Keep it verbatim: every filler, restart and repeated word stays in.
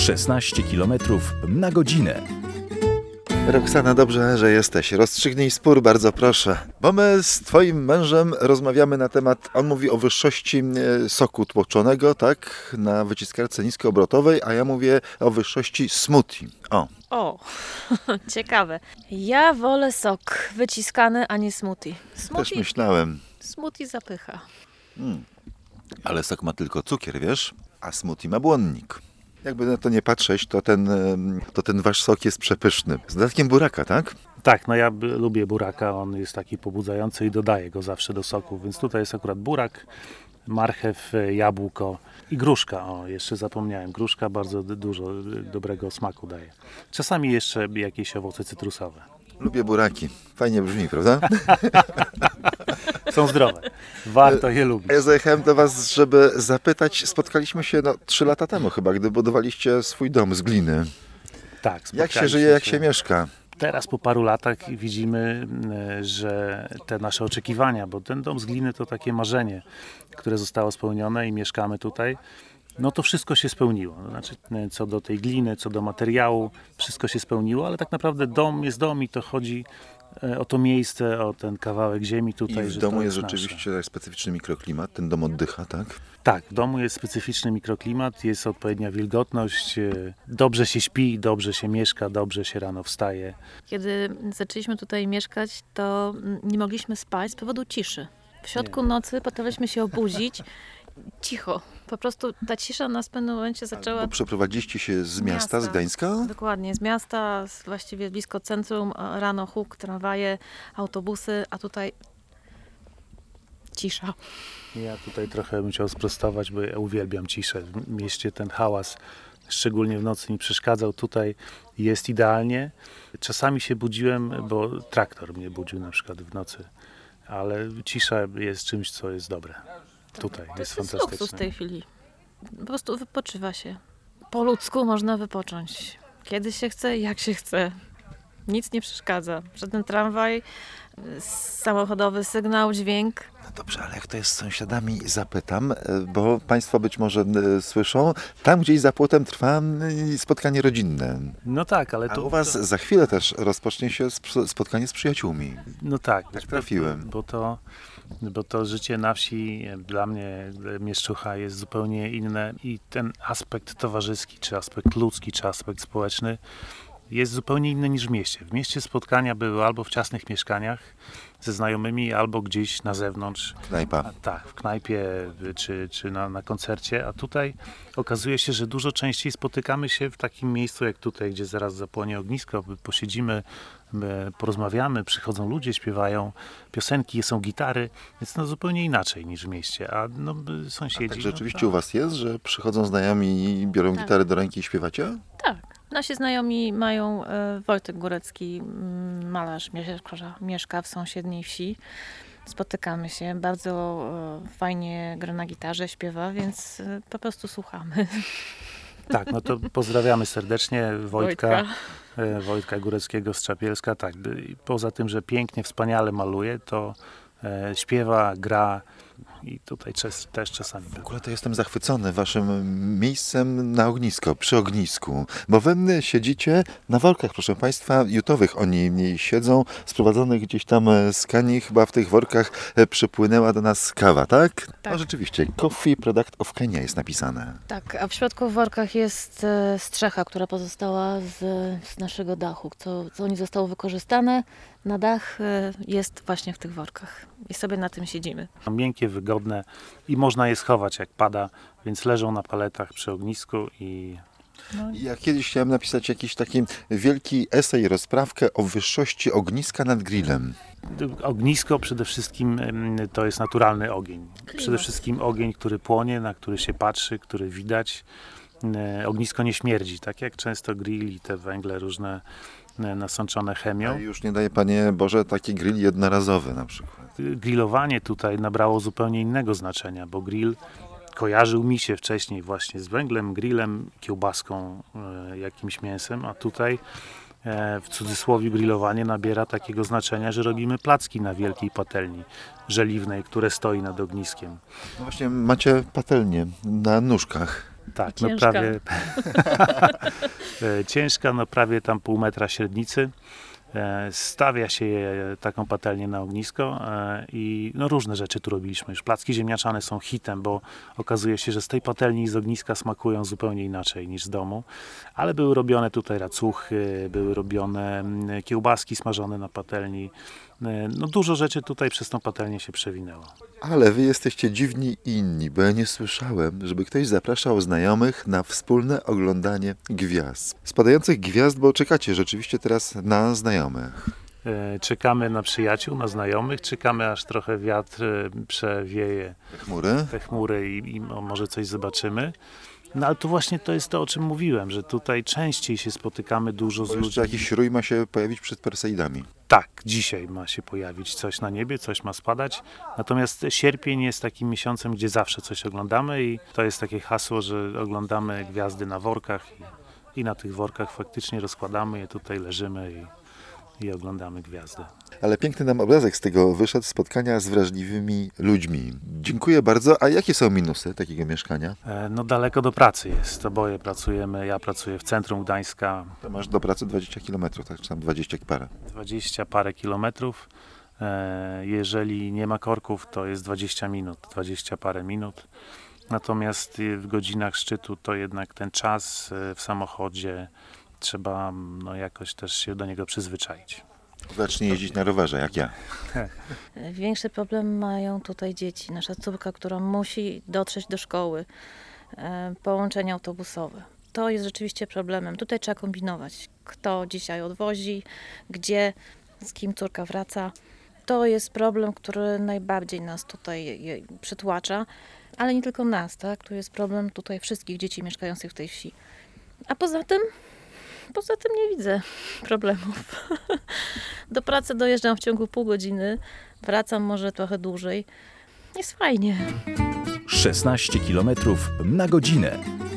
szesnaście kilometrów na godzinę. Roxana, dobrze, że jesteś. Rozstrzygnij spór, bardzo proszę. Bo my z twoim mężem rozmawiamy na temat, on mówi o wyższości soku tłoczonego, tak, na wyciskarce niskoobrotowej, a ja mówię o wyższości smoothie. O. O, ciekawe. Ja wolę sok wyciskany, a nie smoothie. Smoothie, Też myślałem. smoothie zapycha. Hmm. Ale sok ma tylko cukier, wiesz, a smoothie ma błonnik. Jakby na to nie patrzeć, to ten, to ten wasz sok jest przepyszny. Z dodatkiem buraka, tak? Tak, no ja b- lubię buraka, on jest taki pobudzający i dodaję go zawsze do soku, więc tutaj jest akurat burak, marchew, jabłko i gruszka. O, jeszcze zapomniałem, gruszka bardzo d- dużo d- dobrego smaku daje. Czasami jeszcze jakieś owoce cytrusowe. Lubię buraki. Fajnie brzmi, prawda? Są zdrowe, warto je lubić. Ja zajechałem do was, żeby zapytać, spotkaliśmy się no, trzy lata temu chyba, gdy budowaliście swój dom z gliny. Tak, Jak się spotkaliśmy żyje, jak się mieszka? Teraz po paru latach widzimy, e, że te nasze oczekiwania, bo ten dom z gliny to takie marzenie, które zostało spełnione i mieszkamy tutaj, no to wszystko się spełniło. To znaczy, e, co do tej gliny, co do materiału, wszystko się spełniło, ale tak naprawdę dom jest dom i to chodzi e, o to miejsce, o ten kawałek ziemi tutaj. I w że domu to jest nasze. rzeczywiście specyficzny mikroklimat, ten dom oddycha, tak? Tak, w domu jest specyficzny mikroklimat, jest odpowiednia wilgotność, e, dobrze się śpi, dobrze się mieszka, dobrze się rano wstaje. Kiedy zaczęliśmy tutaj mieszkać, to nie mogliśmy spać z powodu ciszy. W środku nocy potrafiliśmy się obudzić. Cicho. Po prostu ta cisza nas w pewnym momencie zaczęła... Bo przeprowadziliście się z miasta, miasta. z Gdańska? Dokładnie, z miasta, z właściwie blisko centrum, a rano huk, tramwaje, autobusy, a tutaj cisza. Ja tutaj trochę bym chciał sprostować, bo ja uwielbiam ciszę. W mieście ten hałas, szczególnie w nocy, mi przeszkadzał. Tutaj jest idealnie. Czasami się budziłem, bo traktor mnie budził na przykład w nocy. Ale cisza jest czymś, co jest dobre. Tutaj To jest jest luksus w fantastyczne. tej chwili. Po prostu wypoczywa się. Po ludzku można wypocząć. Kiedy się chce, jak się chce. Nic nie przeszkadza. Żaden tramwaj, samochodowy sygnał, dźwięk. No dobrze, ale jak to jest z sąsiadami, zapytam, bo państwo być może e, słyszą, tam gdzieś za płotem trwa e, spotkanie rodzinne. No tak, ale A to... u was za chwilę też rozpocznie się sp- spotkanie z przyjaciółmi. No tak. Tak trafiłem. Bo to, bo to życie na wsi dla mnie, Mieszczucha, jest zupełnie inne i ten aspekt towarzyski, czy aspekt ludzki, czy aspekt społeczny jest zupełnie inny niż w mieście. W mieście spotkania były albo w ciasnych mieszkaniach ze znajomymi, albo gdzieś na zewnątrz. Knajpa. A, tak, w knajpie czy, czy na, na koncercie, a tutaj okazuje się, że dużo częściej spotykamy się w takim miejscu jak tutaj, gdzie zaraz zapłonie ognisko, posiedzimy, my porozmawiamy, przychodzą ludzie, śpiewają piosenki, są gitary, więc no zupełnie inaczej niż w mieście, a no sąsiedzi... Tak no, rzeczywiście to- u was jest, że przychodzą znajomi i biorą Tak. gitarę do ręki i śpiewacie? Tak. Nasi znajomi mają, e, Wojtek Górecki, mm, malarz, mieszka, mieszka w sąsiedniej wsi. Spotykamy się, bardzo e, fajnie gra na gitarze, śpiewa, więc e, po prostu słuchamy. Tak, no to pozdrawiamy serdecznie Wojtka, Wojtka. e, Wojtka Góreckiego z Czapielska. Tak, i poza tym, że pięknie, wspaniale maluje, to e, śpiewa, gra i tutaj czas, też czasami. W ogóle to jestem zachwycony waszym miejscem na ognisko, przy ognisku, bo wy siedzicie na workach, proszę państwa, jutowych oni mniej siedzą, sprowadzonych gdzieś tam z Kenii, chyba w tych workach e, przypłynęła do nas kawa, tak? Tak. No rzeczywiście, Coffee Product of Kenya jest napisane. Tak, a w środku w workach jest e, strzecha, która pozostała z, z naszego dachu, co, co nie zostało wykorzystane. Na dach e, jest właśnie w tych workach i sobie na tym siedzimy. Miękkie, wygodne i można je schować jak pada, więc leżą na paletach przy ognisku i Ja kiedyś chciałem napisać jakiś taki wielki esej, rozprawkę o wyższości ogniska nad grillem. ognisko przede wszystkim em, to jest naturalny ogień. Przede wszystkim ogień, który płonie, na który się patrzy, który widać. E, Ognisko nie śmierdzi, tak jak często grill i te węgle różne e, nasączone A chemią. już nie daje, Panie Boże, taki grill jednorazowy na przykład. Grillowanie tutaj nabrało zupełnie innego znaczenia, bo grill kojarzył mi się wcześniej właśnie z węglem, grillem, kiełbaską, e, jakimś mięsem, a tutaj e, w cudzysłowie grillowanie nabiera takiego znaczenia, że robimy placki na wielkiej patelni żeliwnej, które stoi nad ogniskiem. No właśnie, macie patelnię na nóżkach. Tak, I no ciężka. prawie e, ciężka, no prawie tam pół metra średnicy. E, Stawia się je, taką patelnię na ognisko e, i no różne rzeczy tu robiliśmy. Już placki ziemniaczane są hitem, bo okazuje się, że z tej patelni i z ogniska smakują zupełnie inaczej niż z domu. Ale były robione tutaj racuchy, były robione mm, kiełbaski smażone na patelni. E, No dużo rzeczy tutaj przez tą patelnię się przewinęło. Ale wy jesteście dziwni i inni, bo ja nie słyszałem, żeby ktoś zapraszał znajomych na wspólne oglądanie gwiazd. Spadających gwiazd, bo czekacie rzeczywiście teraz na znajomych. E, Czekamy na przyjaciół, na znajomych, czekamy aż trochę wiatr e, przewieje Chmury? te chmury i, i mo- może coś zobaczymy. No ale to właśnie to jest to, o czym mówiłem, że tutaj częściej się spotykamy dużo z Bo ludźmi. jeszcze jakiś rój ma się pojawić przed Perseidami. Tak, dzisiaj ma się pojawić coś na niebie, coś ma spadać. Natomiast sierpień jest takim miesiącem, gdzie zawsze coś oglądamy i to jest takie hasło, że oglądamy gwiazdy na workach i, i na tych workach faktycznie rozkładamy je, tutaj leżymy i, i oglądamy gwiazdy. Ale piękny nam obrazek z tego wyszedł, spotkania z wrażliwymi ludźmi. Dziękuję bardzo. A jakie są minusy takiego mieszkania? E, No daleko do pracy jest, oboje pracujemy, ja pracuję w centrum Gdańska, To masz do pracy dwadzieścia kilometrów, tak? Czy tam dwadzieścia parę. dwadzieścia parę kilometrów. E, Jeżeli nie ma korków, to jest dwadzieścia minut, dwadzieścia parę minut. Natomiast y, w godzinach szczytu to jednak ten czas y, w samochodzie trzeba no, jakoś też się do niego przyzwyczaić. Zacznij jeździć na rowerze, jak ja. Większy problem mają tutaj dzieci. Nasza córka, która musi dotrzeć do szkoły, e, połączenia autobusowe. To jest rzeczywiście problemem. Tutaj trzeba kombinować, kto dzisiaj odwozi, gdzie, z kim córka wraca. To jest problem, który najbardziej nas tutaj je- przytłacza, ale nie tylko nas, tak? Tu jest problem tutaj wszystkich dzieci mieszkających w tej wsi. A poza tym, poza tym nie widzę problemów. Do pracy dojeżdżam w ciągu pół godziny, wracam może trochę dłużej. Jest fajnie. szesnaście kilometrów na godzinę.